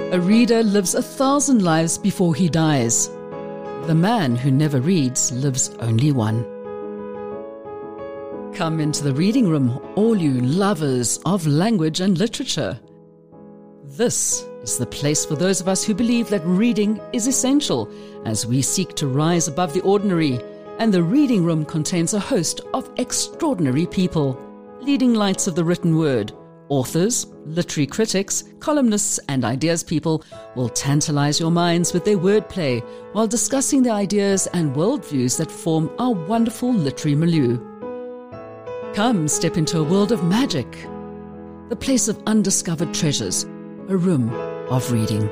A reader lives 1,000 lives before he dies. The man who never reads lives only one. Come into the reading room, all you lovers of language and literature. This is the place for those of us who believe that reading is essential as we seek to rise above the ordinary, and the reading room contains a host of extraordinary people, leading lights of the written word. Authors, literary critics, columnists and ideas people will tantalize your minds with their wordplay while discussing the ideas and worldviews that form our wonderful literary milieu. Come step into a world of magic, the place of undiscovered treasures, a room of reading.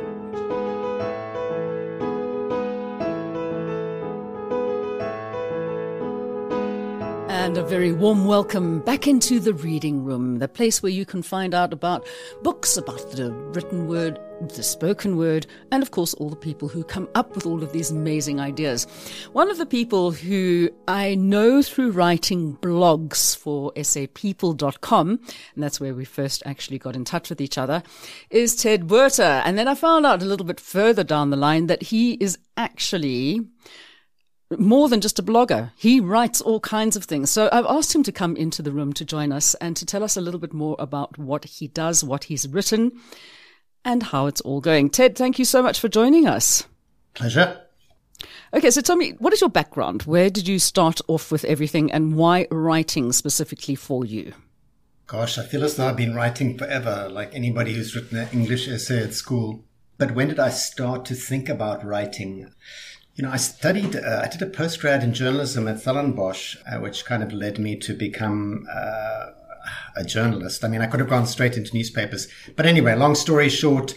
And a very warm welcome back into the reading room, the place where you can find out about books, about the written word, the spoken word, and of course all the people who come up with all of these amazing ideas. One of the people who I know through writing blogs for sapeople.com, and that's where we first actually got in touch with each other, is Ted Buerta. And then I found out a little bit further down the line that he is actually more than just a blogger. He writes all kinds of things. So I've asked him to come into the room to join us and to tell us a little bit more about what he does, what he's written, and how it's all going. Ted, thank you so much for joining us. Pleasure. Okay, so tell me, what is your background? Where did you start off with everything, and why writing specifically for you? Gosh, I feel as though I've been writing forever, like anybody who's written an English essay at school. But when did I start to think about writing? You know, I studied, I did a postgrad in journalism at Stellenbosch, which kind of led me to become a journalist. I mean, I could have gone straight into newspapers. But anyway, long story short,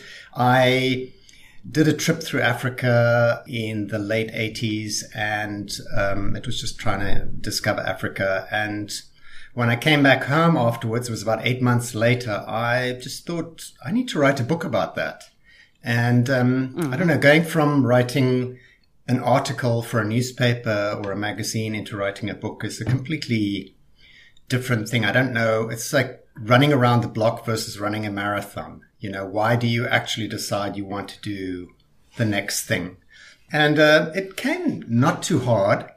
I did a trip through Africa in the late 80s, and it was just trying to discover Africa. And when I came back home afterwards, it was about 8 months later, I just thought, I need to write a book about that. And I don't know, going from writing an article for a newspaper or a magazine into writing a book is a completely different thing. I don't know. It's like running around the block versus running a marathon. You know, why do you actually decide you want to do the next thing? And it came not too hard.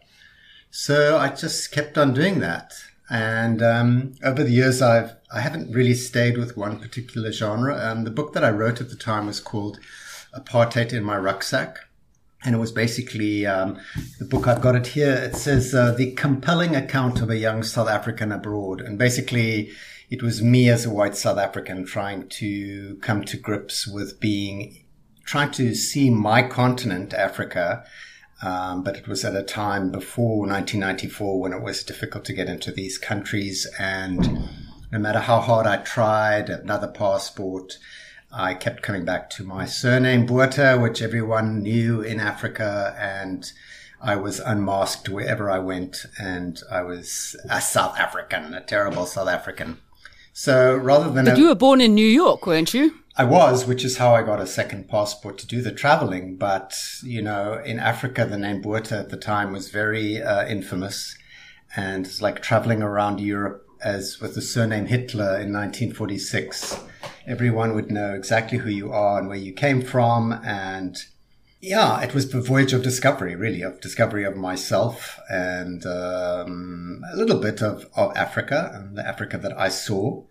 So I just kept on doing that. And over the years, I haven't really stayed with one particular genre. The book that I wrote at the time was called Apartheid in My Rucksack. And it was basically the book, I've got it here. It says The Compelling Account of a Young South African Abroad. And basically, it was me as a white South African trying to come to grips with trying to see my continent, Africa. But it was at a time before 1994 when it was difficult to get into these countries. And no matter how hard I tried, another passport, I kept coming back to my surname, Buerta, which everyone knew in Africa, and I was unmasked wherever I went, and I was a South African, a terrible South African. So rather than... But you were born in New York, weren't you? I was, which is how I got a second passport to do the traveling. But, you know, in Africa, the name Buerta at the time was very infamous, and it's like traveling around Europe as with the surname Hitler in 1946. Everyone would know exactly who you are and where you came from. And yeah, it was the voyage of discovery, really, of discovery of myself and a little bit of Africa and the Africa that I saw.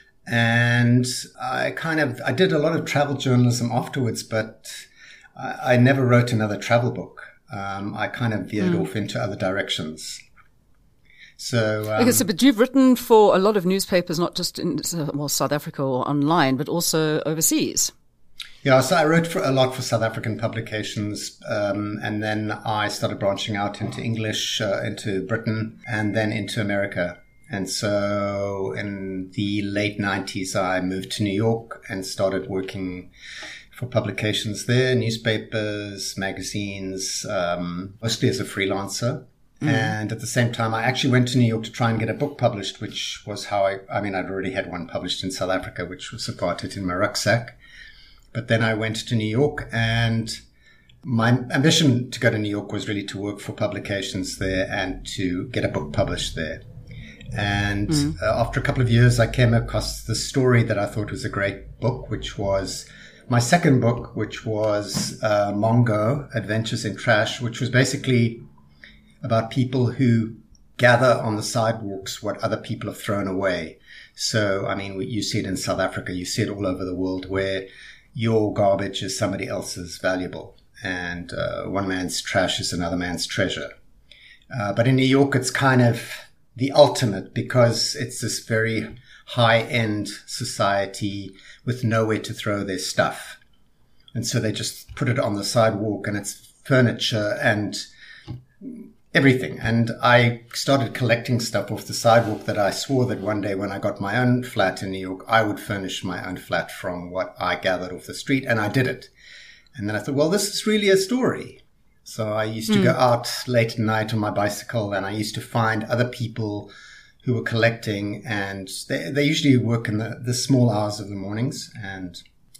And I did a lot of travel journalism afterwards, but I never wrote another travel book. I kind of veered off into other directions. So, but you've written for a lot of newspapers, not just in South Africa or online, but also overseas. Yeah, so I wrote a lot for South African publications, and then I started branching out into English, into Britain, and then into America. And so in the late 90s, I moved to New York and started working for publications there, newspapers, magazines, mostly as a freelancer. And at the same time, I actually went to New York to try and get a book published, which was how I'd already had one published in South Africa, which was Apartheid in My Rucksack. But then I went to New York, and my ambition to go to New York was really to work for publications there and to get a book published there. And after a couple of years, I came across the story that I thought was a great book, which was my second book, which was Mongo, Adventures in Trash, which was basically about people who gather on the sidewalks what other people have thrown away. So, I mean, you see it in South Africa, you see it all over the world, where your garbage is somebody else's valuable, and one man's trash is another man's treasure. But in New York, it's kind of the ultimate, because it's this very high-end society with nowhere to throw their stuff. And so they just put it on the sidewalk, and it's furniture and everything. And I started collecting stuff off the sidewalk that I swore that one day when I got my own flat in New York, I would furnish my own flat from what I gathered off the street. And I did it. And then I thought, well, this is really a story. So I used to go out late at night on my bicycle, and I used to find other people who were collecting, and they usually work in the small hours of the mornings. And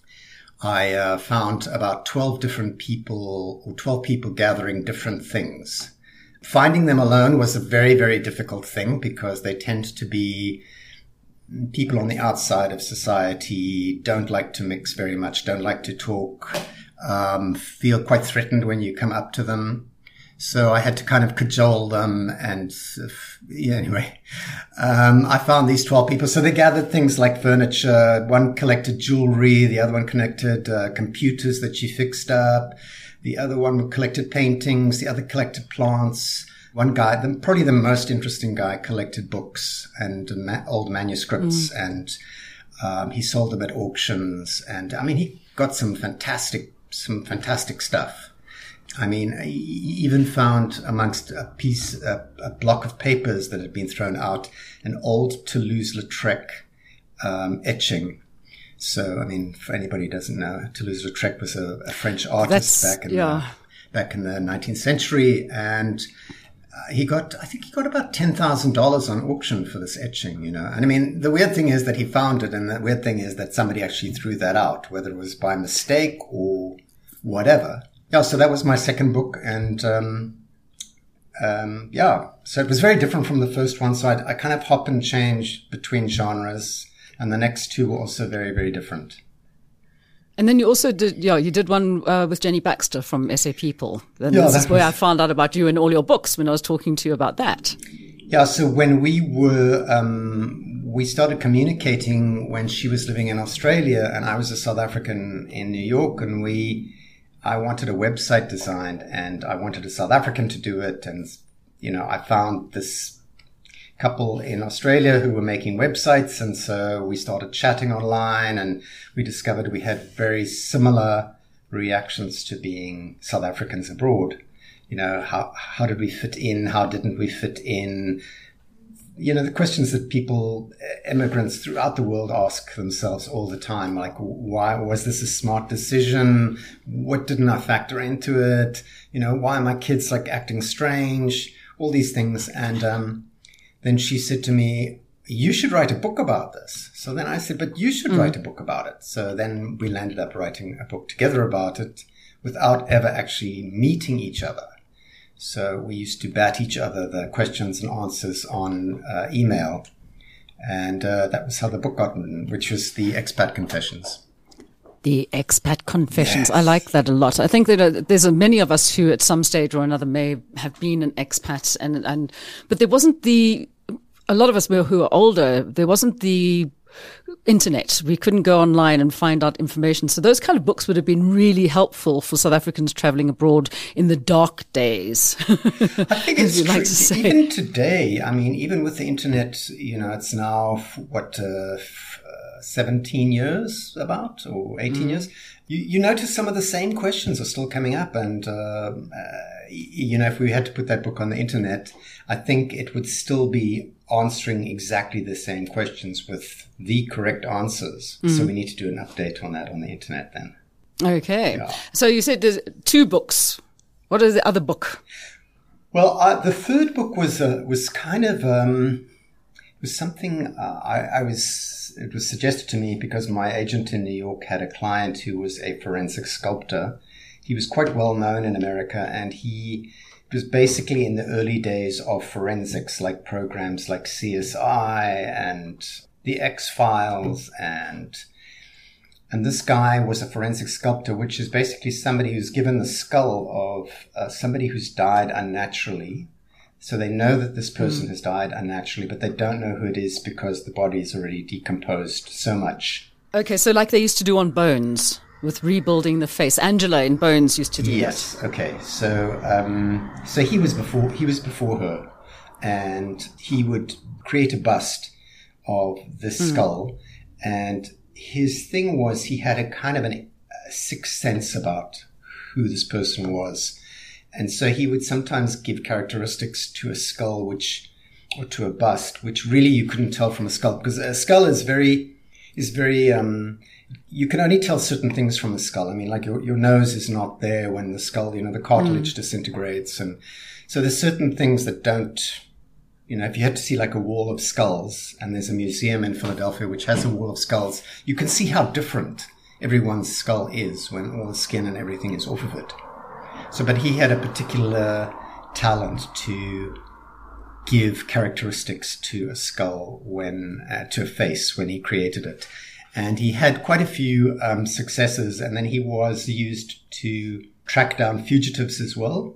I found about 12 different people, or 12 people gathering different things. Finding them alone was a very, very difficult thing, because they tend to be people on the outside of society, don't like to mix very much, don't like to talk, feel quite threatened when you come up to them. So I had to kind of cajole them. And anyway, I found these 12 people. So they gathered things like furniture. One collected jewelry. The other one collected computers that she fixed up. The other one collected paintings. The other collected plants. One guy, probably the most interesting guy, collected books and old manuscripts. And he sold them at auctions. And I mean, he got some fantastic stuff. I mean, he even found amongst a block of papers that had been thrown out, an old Toulouse-Lautrec etching. So, I mean, for anybody who doesn't know, Toulouse-Lautrec was a French artist back in the 19th century. And I think he got about $10,000 on auction for this etching, And I mean, the weird thing is that he found it, and the weird thing is that somebody actually threw that out, whether it was by mistake or whatever. Yeah, so that was my second book. And, so it was very different from the first one. So I kind of hop and change between genres. And the next two were also very, very different. And then you also did one with Jenny Baxter from SA People. And this is where I found out about you and all your books when I was talking to you about that. Yeah, so when we started communicating when she was living in Australia and I was a South African in New York, and I wanted a website designed and I wanted a South African to do it. And, I found this couple in Australia who were making websites. And so we started chatting online, and we discovered we had very similar reactions to being South Africans abroad. How did we fit in? How didn't we fit in? The questions that immigrants throughout the world ask themselves all the time, like, why was this a smart decision? What didn't I factor into it? Why are my kids acting strange? All these things. And, then she said to me, you should write a book about this. So then I said, but you should write a book about it. So then we landed up writing a book together about it without ever actually meeting each other. So we used to bat each other the questions and answers on email. And that was how the book got written, which was The Expat Confessions. The Expat Confessions. Yes. I like that a lot. I think that there's many of us who at some stage or another may have been an expat, but there wasn't a lot of us who are older, there wasn't the internet. We couldn't go online and find out information. So those kind of books would have been really helpful for South Africans traveling abroad in the dark days. I think it's true. Like to say. Even today, I mean, even with the internet, it's now, 17 years about, or 18 years, you notice some of the same questions are still coming up. And, if we had to put that book on the internet, I think it would still be answering exactly the same questions with the correct answers. So we need to do an update on that on the internet then. Okay. Yeah. So you said there's 2 books. What is the other book? Well, the third book was kind of, was something it was suggested to me because my agent in New York had a client who was a forensic sculptor. He was quite well known in America, and he was basically in the early days of forensics, like programs like CSI and The X-Files and And this guy was a forensic sculptor, which is basically somebody who's given the skull of somebody who's died unnaturally. So they know that this person has died unnaturally, but they don't know who it is because the body is already decomposed so much. Okay, so like they used to do on Bones with rebuilding the face. Angela in Bones used to do that. Yes. Okay. So he was before her, and he would create a bust of this skull. And his thing was he had a kind of a sixth sense about who this person was. And so he would sometimes give characteristics to a skull or to a bust, which really you couldn't tell from a skull, because a skull is very, you can only tell certain things from the skull. I mean, like your nose is not there when the skull, the cartilage disintegrates. And so there's certain things that don't, if you had to see like a wall of skulls, and there's a museum in Philadelphia which has a wall of skulls, you can see how different everyone's skull is when all the skin and everything is off of it. So, but he had a particular talent to give characteristics to a skull to a face when he created it. And he had quite a few successes, and then he was used to track down fugitives as well.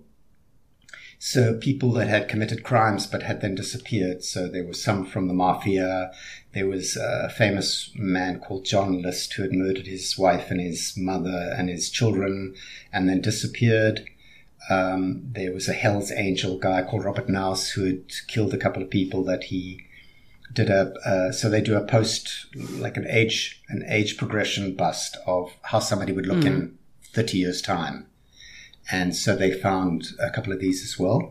So people that had committed crimes but had then disappeared. So there were some from the mafia. There was a famous man called John List who had murdered his wife and his mother and his children and then disappeared. There was a Hell's Angel guy called Robert Nouse who had killed a couple of people that he did so they do a like an age progression bust of how somebody would look in 30 years time. And so they found a couple of these as well.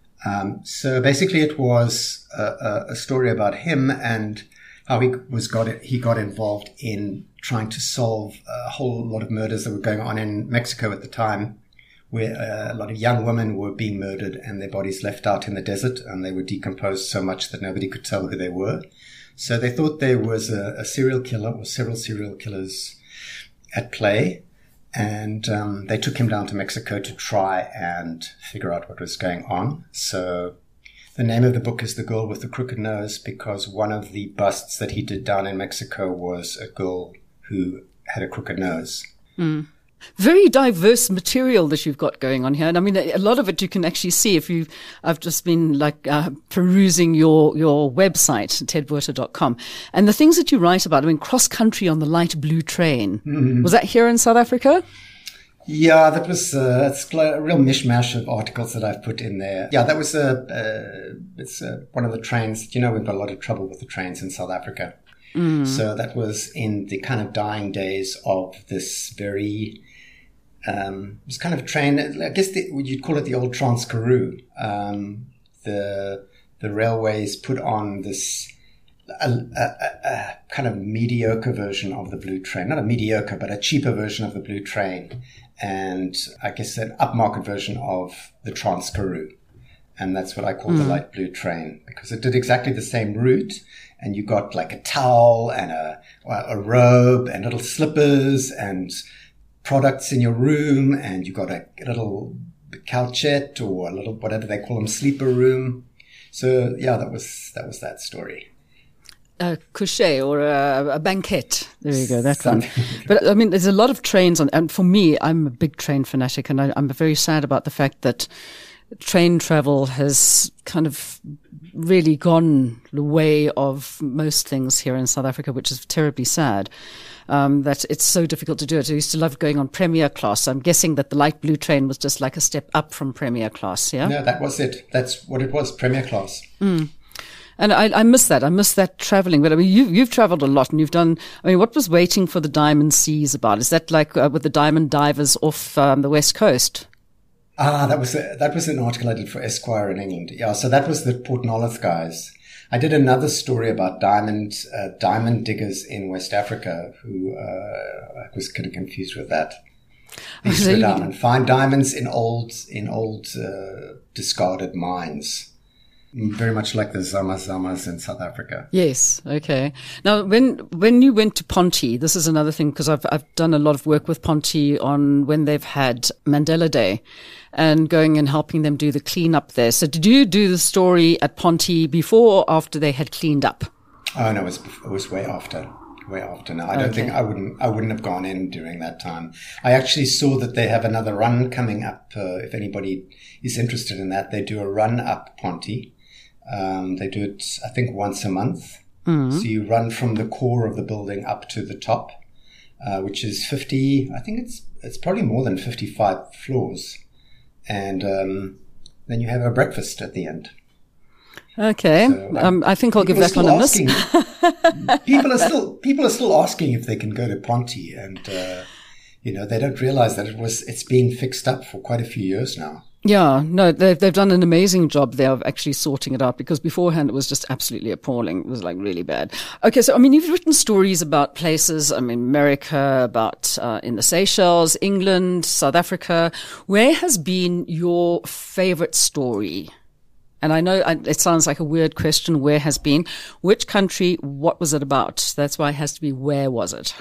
So basically it was a story about him and how he got involved in trying to solve a whole lot of murders that were going on in Mexico at the time, where a lot of young women were being murdered and their bodies left out in the desert, and they were decomposed so much that nobody could tell who they were. So they thought there was a serial killer or several serial killers at play. And they took him down to Mexico to try and figure out what was going on. So the name of the book is The Girl with the Crooked Nose, because one of the busts that he did down in Mexico was a girl who had a crooked nose. Very diverse material that you've got going on here. And I mean, a lot of it you can actually see I've just been perusing your website, tedwerter.com. And the things that you write about, I mean, cross country on the light blue train. Was that here in South Africa? Yeah, that was, it's a real mishmash of articles that I've put in there. Yeah, that was it's one of the trains. We've got a lot of trouble with the trains in South Africa. So that was in the kind of dying days of this very, it was kind of a train, I guess you'd call it the old Trans-Karoo. The railways put on this, a kind of mediocre version of the blue train. Not a mediocre, but a cheaper version of the blue train. And I guess an upmarket version of the Trans-Karoo. And that's what I call the light blue train, because it did exactly the same route. And you got like a towel and a robe and little slippers and products in your room. And you got a little couchette or a little, whatever they call them, sleeper room. So yeah, that was that story. A coucher or a banquette. There you go, that one. But I mean, there's a lot of trains on, and for me, I'm a big train fanatic, and I'm very sad about the fact that train travel has kind of really gone the way of most things here in South Africa, which is terribly sad. That it's so difficult to do it. I used to love going on Premier Class. I'm guessing that the light blue train was just like a step up from Premier Class, yeah? No, that was it. That's what it was, Premier Class. And I miss that. I miss that traveling. But I mean, you've traveled a lot, and you've done, I mean, what was Waiting for the Diamond Seas about? Is that like with the diamond divers off the West Coast? That was an article I did for Esquire in England. Yeah, so that was the Port Nolloth guys. I did another story about diamond diggers in West Africa who I was kind of confused with that. They used to go down and find diamonds in old discarded mines. Very much like the Zama-Zamas in South Africa. Yes. Okay. Now, when you went to Ponty, this is another thing, because I've done a lot of work with Ponty on when they've had Mandela Day and going and helping them do the cleanup there. So did you do the story at Ponty before or after they had cleaned up? Oh, no, it was way after. It way after now. I don't think I wouldn't have gone in during that time. I actually saw that they have another run coming up. If anybody is interested in that, they do a run up Ponty. They do it, I think, once a month. Mm-hmm. So you run from the core of the building up to the top, which is 50, I think it's probably more than 55 floors. And then you have a breakfast at the end. Okay, so, I think I'll give that one a miss. People are still asking if they can go to Ponty, and they don't realize that it's being fixed up for quite a few years now. Yeah, no, they've done an amazing job there of actually sorting it out, because beforehand it was just absolutely appalling. It was like really bad. Okay, so I mean, you've written stories about places, I mean, America, about in the Seychelles, England, South Africa. Where has been your favorite story? And I know it sounds like a weird question, where has been. Which country, what was it about? That's why it has to be, where was it?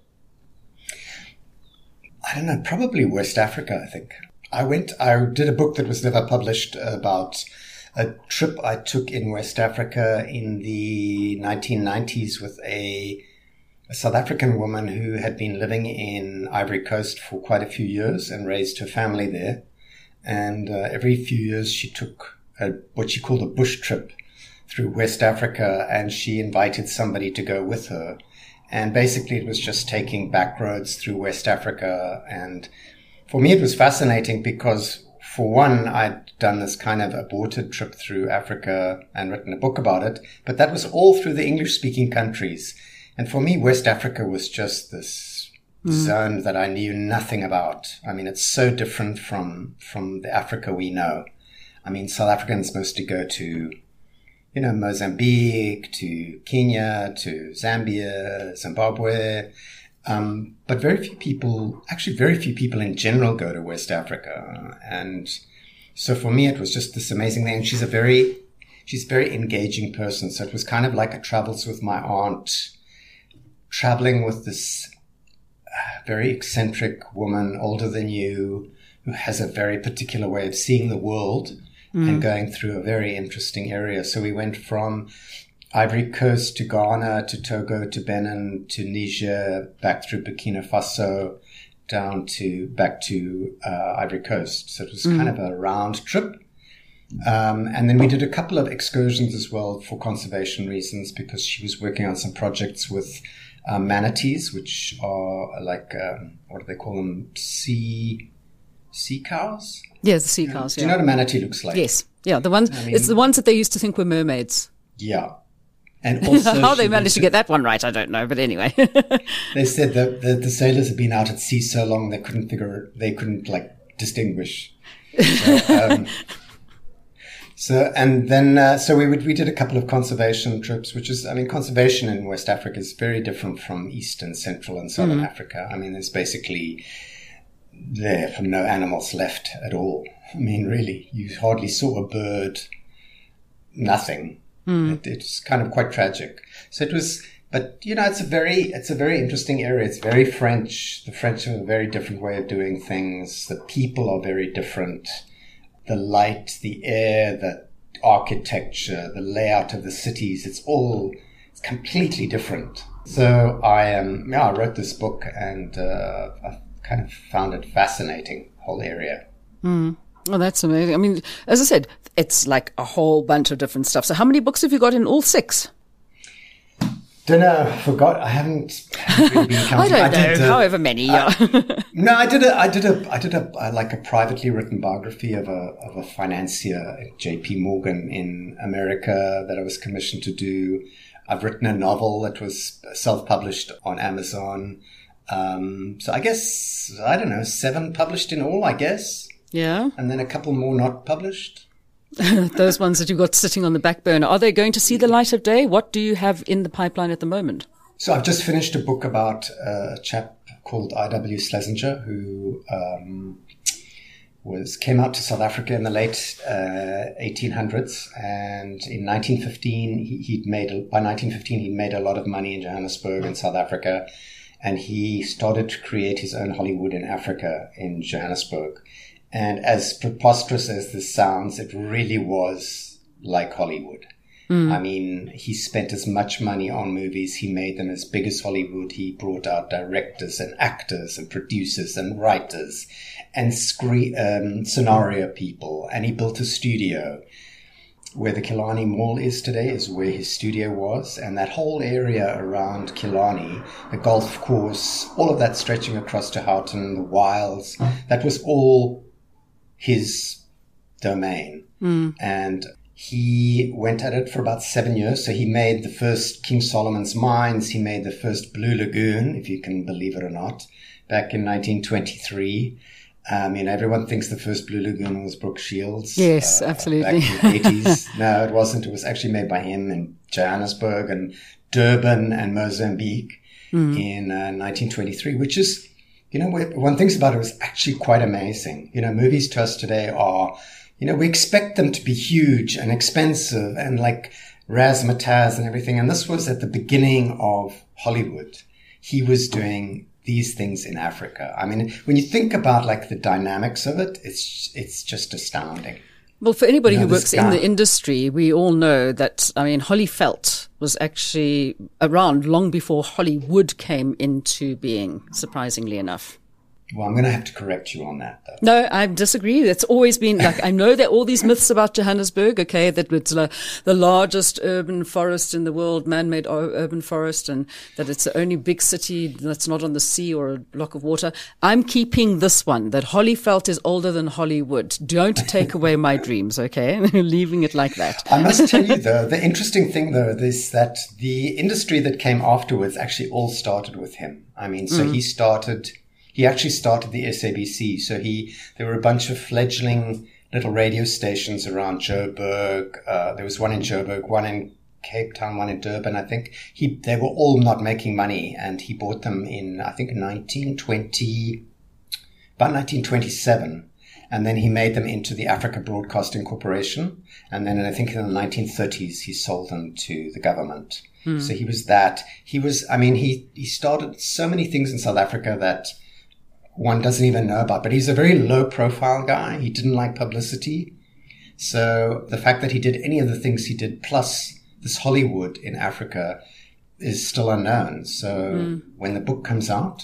I don't know, probably West Africa, I think. I did a book that was never published about a trip I took in West Africa in the 1990s with a South African woman who had been living in Ivory Coast for quite a few years and raised her family there. And every few years she took what she called a bush trip through West Africa, and she invited somebody to go with her. And basically it was just taking back roads through West Africa. And for me, it was fascinating because, for one, I'd done this kind of aborted trip through Africa and written a book about it, but that was all through the English-speaking countries. And for me, West Africa was just this zone that I knew nothing about. I mean, it's so different from the Africa we know. I mean, South Africans mostly go to, Mozambique, to Kenya, to Zambia, Zimbabwe. But very few people in general go to West Africa. And so for me, it was just this amazing thing. And she's a very engaging person. So it was kind of like a travels with my aunt, traveling with this very eccentric woman, older than you, who has a very particular way of seeing the world and going through a very interesting area. So we went from Ivory Coast to Ghana, to Togo, to Benin, to Niger, back through Burkina Faso, back to Ivory Coast. So it was kind of a round trip. And then we did a couple of excursions as well for conservation reasons, because she was working on some projects with manatees, which are like, what do they call them? Sea cows? Yes, the sea cows, Do you know what a manatee looks like? Yes. Yeah, the ones, it's the ones that they used to think were mermaids. Yeah. And also how they managed to get that one right, I don't know. But anyway, they said that the sailors had been out at sea so long they couldn't distinguish. So we did a couple of conservation trips, which is, I mean, conservation in West Africa is very different from East and Central and Southern Africa. I mean, there's basically there are no animals left at all. I mean, really, you hardly saw a bird, nothing. It's kind of quite tragic. So it was, but it's a very interesting area. It's very French. The French have a very different way of doing things. The people are very different. The light, the air, the architecture, the layout of the cities, it's completely different. So I wrote this book, and I kind of found it fascinating, whole area. Oh, that's amazing. I mean, as I said, it's like a whole bunch of different stuff. So how many books have you got in all? 6? Don't know. Forgot. I haven't really been counting. I don't know. However many. Yeah. No, I did a privately written biography of a financier at J.P. Morgan in America that I was commissioned to do. I've written a novel that was self-published on Amazon. So I guess, I don't know, 7 published in all, I guess. Yeah. And then a couple more not published. Those ones that you've got sitting on the back burner. Are they going to see the light of day? What do you have in the pipeline at the moment? So I've just finished a book about a chap called I.W. Schlesinger, who came out to South Africa in the late 1800s. And in 1915, he'd made a lot of money in Johannesburg in South Africa. And he started to create his own Hollywood in Africa, in Johannesburg. And as preposterous as this sounds, it really was like Hollywood. I mean, he spent as much money on movies. He made them as big as Hollywood. He brought out directors and actors and producers and writers and scenario people. And he built a studio. Where the Killarney Mall is today is where his studio was. And that whole area around Killarney, the golf course, all of that stretching across to Houghton, the Wilds, that was all his domain. And he went at it for about 7 years. So he made the first King Solomon's Mines. He made the first Blue Lagoon, if you can believe it or not, back in 1923. Everyone thinks the first Blue Lagoon was Brooke Shields. Yes, absolutely. Back in the 80s. No, it wasn't. It was actually made by him in Johannesburg and Durban and Mozambique in 1923, which is, one thinks about it, was actually quite amazing. Movies to us today are, we expect them to be huge and expensive and like razzmatazz and everything. And this was at the beginning of Hollywood. He was doing these things in Africa. I mean, when you think about like the dynamics of it, it's just astounding. Well, for anybody who works in the industry, we all know that, Holly Felt was actually around long before Hollywood came into being, surprisingly enough. Well, I'm going to have to correct you on that, though. No, I disagree. It's always been like, I know there are all these myths about Johannesburg, okay, that it's the largest urban forest in the world, man-made urban forest, and that it's the only big city that's not on the sea or a block of water. I'm keeping this one, that Hollyfelt is older than Hollywood. Don't take away my dreams, okay? Leaving it like that. I must tell you, though, the interesting thing, though, is that the industry that came afterwards actually all started with him. He actually started the SABC. So there were a bunch of fledgling little radio stations around Joburg. There was one in Joburg, one in Cape Town, one in Durban, I think. They were all not making money, and he bought them in, I think, about 1927. And then he made them into the Africa Broadcasting Corporation. And then I think in the 1930s, he sold them to the government. So he was that. He started so many things in South Africa that one doesn't even know about, but he's a very low profile guy. He didn't like publicity. So the fact that he did any of the things he did, plus this Hollywood in Africa, is still unknown. So when the book comes out,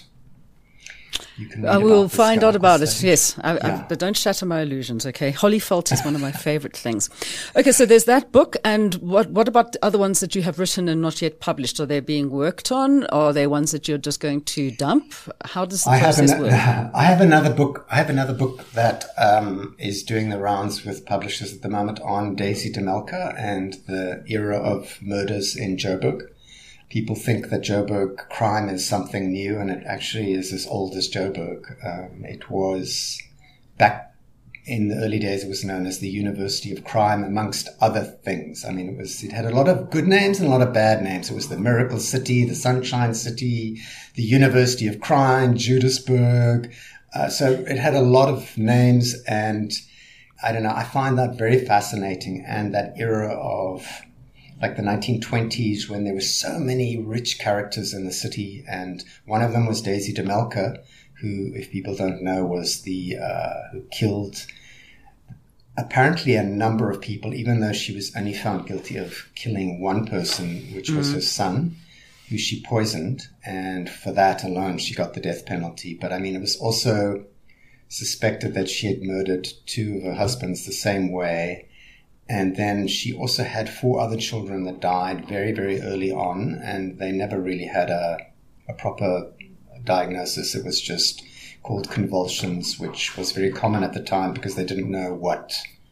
you can read we'll find out about it. Yes. But don't shatter my illusions. Okay. Hollyfelt is one of my favorite things. Okay. So there's that book. And what about the other ones that you have written and not yet published? Are they being worked on? Or are they ones that you're just going to dump? How does the process work? I have another book that is doing the rounds with publishers at the moment on Daisy DeMelka and the era of murders in Joburg. People think that Joburg crime is something new, and it actually is as old as Joburg. It was back in the early days, it was known as the University of Crime, amongst other things. I mean, it had a lot of good names and a lot of bad names. It was the Miracle City, the Sunshine City, the University of Crime, Judasburg. So it had a lot of names, and I don't know, I find that very fascinating. And that era of like the 1920s, when there were so many rich characters in the city, and one of them was Daisy DeMelka, who, if people don't know, was who killed apparently a number of people, even though she was only found guilty of killing one person, which was her son, who she poisoned, and for that alone she got the death penalty. But I mean, it was also suspected that she had murdered two of her husbands the same way. And then she also had 4 other children that died very, very early on, and they never really had a proper diagnosis. It was just called convulsions, which was very common at the time because they didn't know what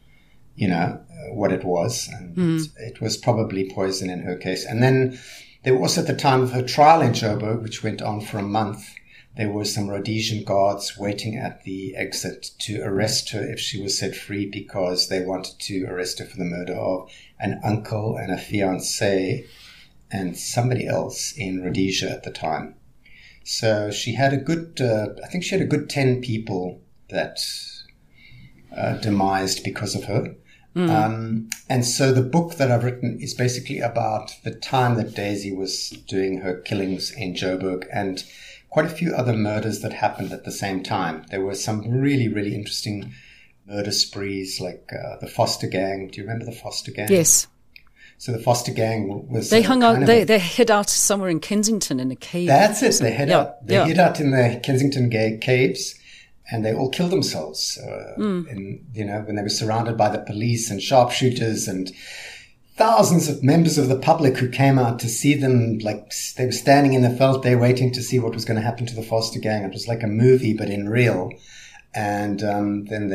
it was. And it was probably poison in her case. And then there was, at the time of her trial in Joburg, which went on for a month, there were some Rhodesian guards waiting at the exit to arrest her if she was set free, because they wanted to arrest her for the murder of an uncle and a fiancé and somebody else in Rhodesia at the time. So she had a good 10 people that demised because of her. And so the book that I've written is basically about the time that Daisy was doing her killings in Joburg, and quite a few other murders that happened at the same time. There were some really, really interesting murder sprees, like the Foster Gang. Do you remember the Foster Gang? Yes. So the Foster gang was... They hung out, they hid out somewhere in Kensington in a cave. That's it. They hid out in the Kensington caves, and they all killed themselves. When they were surrounded by the police and sharpshooters and thousands of members of the public who came out to see them, like they were standing in the veld there waiting to see what was going to happen to the Foster gang. It was like a movie, but in real. And then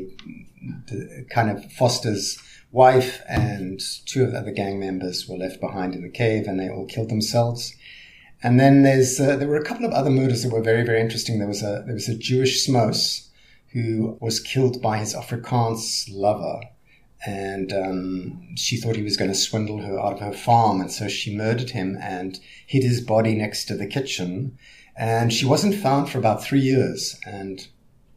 Foster's wife and 2 of the other gang members were left behind in the cave, and they all killed themselves. And then there were a couple of other murders that were very, very interesting. There was a Jewish Smos who was killed by his Afrikaans lover, and she thought he was going to swindle her out of her farm, and so she murdered him and hid his body next to the kitchen. And she wasn't found for about 3 years, and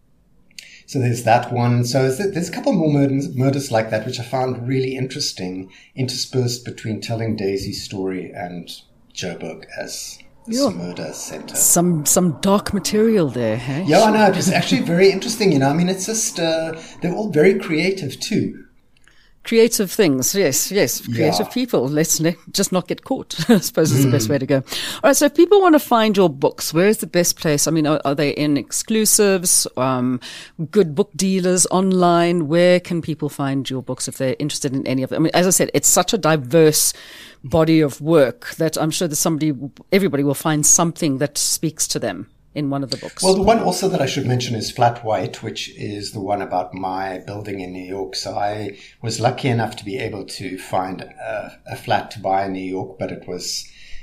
so there's that one. So there's a couple more murders like that, which I found really interesting, interspersed between telling Daisy's story and Joburg as this murder center. Some dark material there, hey? Yeah, I know. It was actually very interesting, I mean, it's just, they're all very creative too. Creative things, yes. Creative people. Let's just not get caught, I suppose is the best way to go. All right, so if people want to find your books, where is the best place? I mean, are they in exclusives, good book dealers, online? Where can people find your books if they're interested in any of them? I mean, as I said, it's such a diverse body of work that I'm sure that everybody will find something that speaks to them in one of the books. Well, the one also that I should mention is Flat White, which is the one about my building in New York. So I was lucky enough to be able to find a flat to buy in New York, but it was,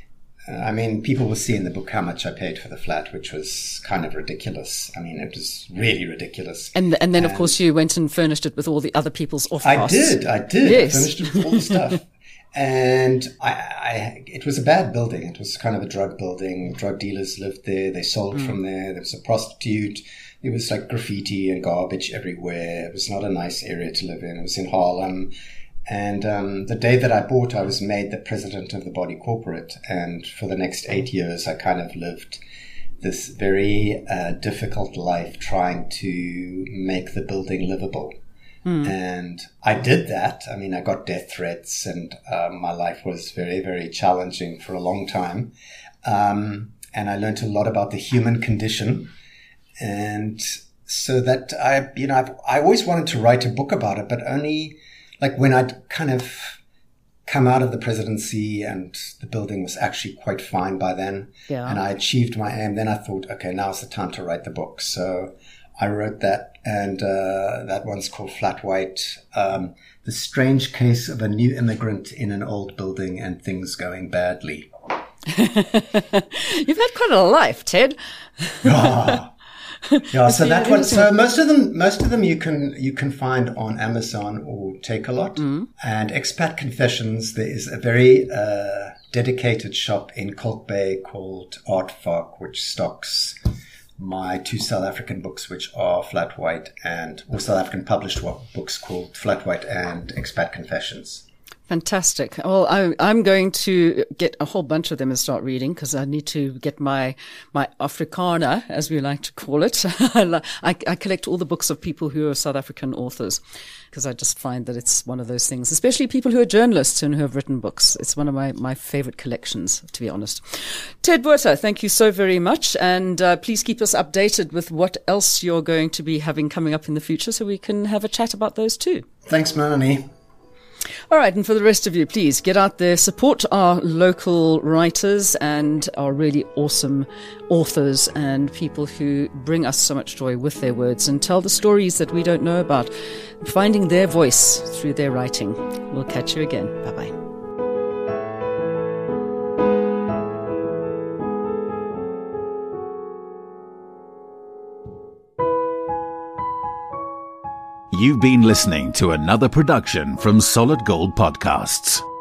people will see in the book how much I paid for the flat, which was kind of ridiculous. I mean, it was really ridiculous. And then, of course, you went and furnished it with all the other people's off costs. I did. Yes. I furnished it with all the stuff. And it was a bad building. It was kind of a drug building. Drug dealers lived there. They sold from there. There was a prostitute. There was like graffiti and garbage everywhere. It was not a nice area to live in. It was in Harlem. And the day that I bought, I was made the president of the body corporate. And for the next 8 years, I kind of lived this very difficult life trying to make the building livable. And I did that. I mean, I got death threats, and my life was very, very challenging for a long time. And I learned a lot about the human condition. And so that I always wanted to write a book about it, but only like when I'd kind of come out of the presidency and the building was actually quite fine by then. Yeah. And I achieved my aim. Then I thought, okay, now's the time to write the book. So I wrote that, and that one's called Flat White, The Strange Case of a New Immigrant in an Old Building and Things Going Badly. You've had quite a life, Ted. Yeah, so that one. So most of them you can find on Amazon or Takealot. And Expat Confessions, there is a very dedicated shop in Kalk Bay called Aardvark, which stocks my 2 South African books, which are Flat White or South African published books called Flat White and Expat Confessions. Fantastic. Well, I'm going to get a whole bunch of them and start reading because I need to get my Afrikaner, as we like to call it. I collect all the books of people who are South African authors because I just find that it's one of those things, especially people who are journalists and who have written books. It's one of my favorite collections, to be honest. Ted Botha, thank you so very much. And please keep us updated with what else you're going to be having coming up in the future so we can have a chat about those too. Thanks, Melanie. All right, and for the rest of you, please get out there, support our local writers and our really awesome authors and people who bring us so much joy with their words and tell the stories that we don't know about, finding their voice through their writing. We'll catch you again. Bye-bye. You've been listening to another production from Solid Gold Podcasts.